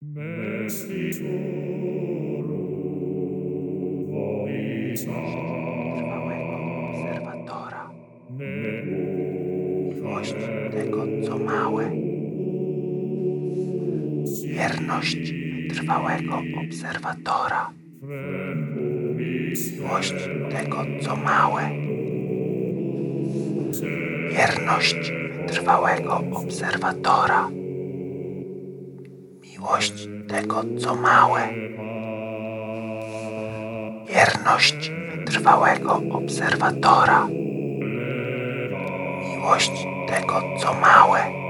Trwałego obserwatora. Miłość tego, co małe. Wierność trwałego obserwatora. Miłość tego, co małe. Wierność trwałego obserwatora. Miłość tego, co małe. Wierność trwałego obserwatora. Miłość tego, co małe.